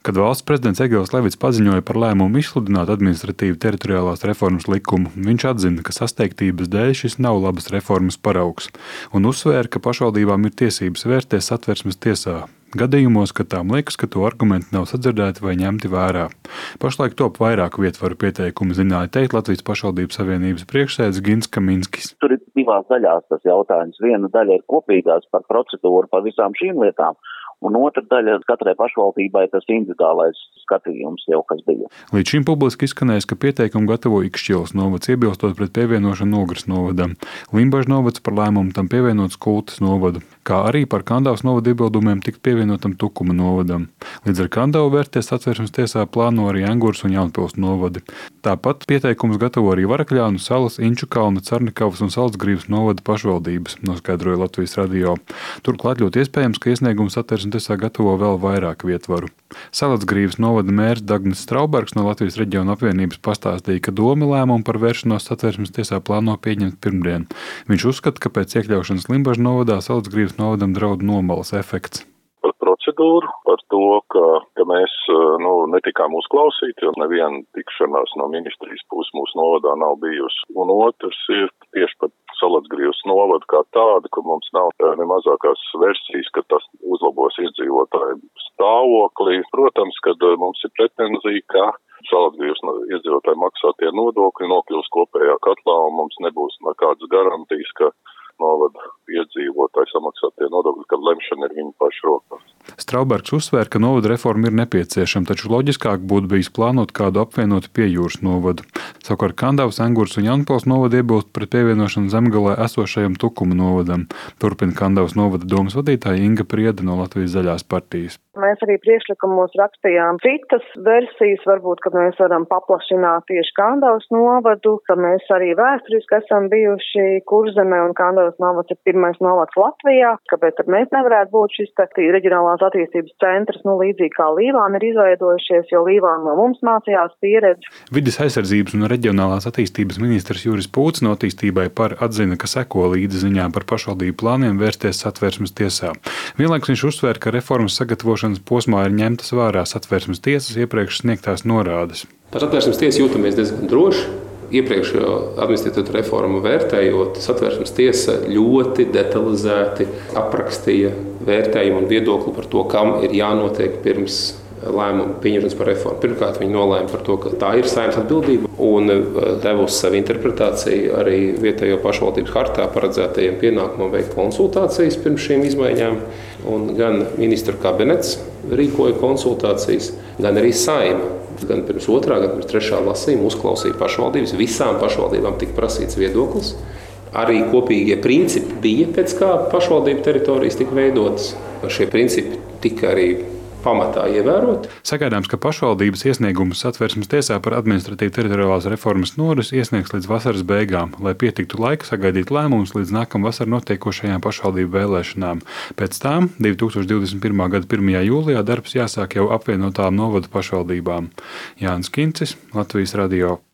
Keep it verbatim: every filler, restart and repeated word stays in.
Kad valsts prezidents Egils Levits paziņoja par lēmumu izsludināt administratīvi teritoriālās reformas likumu, viņš atzina, ka sasteigtības dēļ šis nav labas reformas paraugs un uzsvēra, ka pašvaldībām ir tiesības vērsties Satversmes tiesā gadījumos, kad tām liekas, ka to argumenti nav sadzirdēti vai ņemti vērā. Pašlaik top vairāku vietvaru pieteikumu, zināja teikt Latvijas pašvaldību savienības priekšsēdis Gins Kaminskis. Tur ir divās daļās tas jautājums. Viena daļa ir kopīgās par procedūru par visām šīm lietām, un otra daļa katrai pašvaldībai tas individuālais skatījums jau kas bija. Līdz šim publiski izskanējis, ka pieteikumu gatavo Ikšķilas novads, iebilstot pret pievienošanu Ogres novadam. Limbažu novads par lēmumu tam pievienots Kultas novadu, kā arī par Kandavas novadu iebildumiem tikt pievienotam Tukuma novadam. Līdz ar Kandavu vērties Satversmes tiesā plāno arī Angurs un Jaunpils novadi. Tāpat pieteikumus gatavo arī Varakļānu, Salas, Inčukalna, Carnikavas un Salcgrīvas novada pašvaldības, noskaidroja Latvijas radio. Turklāt ļoti iespējams, ka iesniegums Satversmes tiesā gatavo vēl vairāk vietvaru. Salcgrīvas novada mērs Dagnis Straubergs no Latvijas reģiona apvienības pastāstīja, ka doma lēmumu par vēršanos Satversmes tiesā plāno pieņemt pirmdien. Viņš uzskata, ka pēc iekļaušanas Limbažu novadā Salcgrīvas novadam draud nomalas efekts. Par procedūru, par to, ka, ka mēs nu, netikām uzklausīti, jo neviena tikšanās no ministrijas puses mūsu novadā nav bijusi. Un otrs ir tieši par Salcgrīvas novadu kā tādu, ka mums nav ne mazākās versijas, ka tas uzlabos iedzīvotāju stāvokli. Protams, kad mums ir pretenzija, ka Salcgrīvas iedzīvotāji maksātie nodokļi nokļūs kopējā katlā un mums nebūs nekādas garantijas, ka novada iedzīvotāji samaksātie nodokļi, kad lemšana ir viņu pašu rokās. Straubergs uzsvēra, ka novada reforma ir nepieciešama, taču loģiskāk būtu bijis plānot kādu apvienotu pie jūras novadu. Savukārt Kandavas, Angurs un Jaunpils novada iebilst pret pievienošanu Zemgalē esošajam Tukuma novadam. Turpina Kandavas novada domas vadītāja Inga Priede no Latvijas zaļās partijas. Mēs arī priekšlikumos rakstījām citas versijas, varbūt, ka mēs varam paplašināt tieši Kandavas novadu, ka mēs arī vēsturiski esam bijuši Kurzemē un Kandavas novads ir pirmais novads Latvijā, kāpēc tad mēs nevarētu būt šis tā reģionālās attīstības centrs, nu līdzīgi kā Līvāna ir izveidojušies, jo Līvāna no mums mācījās pieredzi. Vides aizsardzības un reģionālās attīstības ministrs Juris Pūts no attīstībai par atzina, ka seko līdzi ziņām par pašvaldību plāniem vērsties Satversmes tiesā. Vienlaikus viņš uzsvēra, ka reformas sagatavošanas posmā ir ņemtas vērā Satversmes tiesas iepriekš sniegtās norādes. Par Satversmes tiesu jūtamies diezgan droši. Iepriekšējo administratīvo reformu vērtējot, Satversmes tiesa ļoti detalizēti aprakstīja vērtējumu un viedokli par to, kam ir jānotiek pirms lēmumu pieņemšanas par reformu. Pirmkārt, viņi nolēma par to, ka tā ir Saeimas atbildība un devusi savu interpretāciju arī vietējo pašvaldības hartā paredzētajiem pienākumam veikt konsultācijas pirms šīm izmaiņām. Un gan ministru kabinets rīkoja konsultācijas, gan arī Saeima. Gan pirms otrā, gan pirms trešā lasījuma uzklausīja pašvaldības. Visām pašvaldībām tika prasīts viedoklis. Arī kopīgie principi bija, pēc kā pašvaldību teritorijas tika veidotas. Šie principi tika arī pamatā ievērot. Sagaidāms, ka pašvaldības iesniegumus Satversmes tiesā par administratīvu teritoriālās reformas norisi iesniegs līdz vasaras beigām, lai pietiktu laika sagaidīt lēmumus līdz nākamā vasarā notiekošajām pašvaldību vēlēšanām. Pēc tām divi tūkstoši divdesmit pirmā gada pirmajā jūlijā darbs jāsāk jau apvienotām novadu pašvaldībām. Jānis Kincis, Latvijas radio.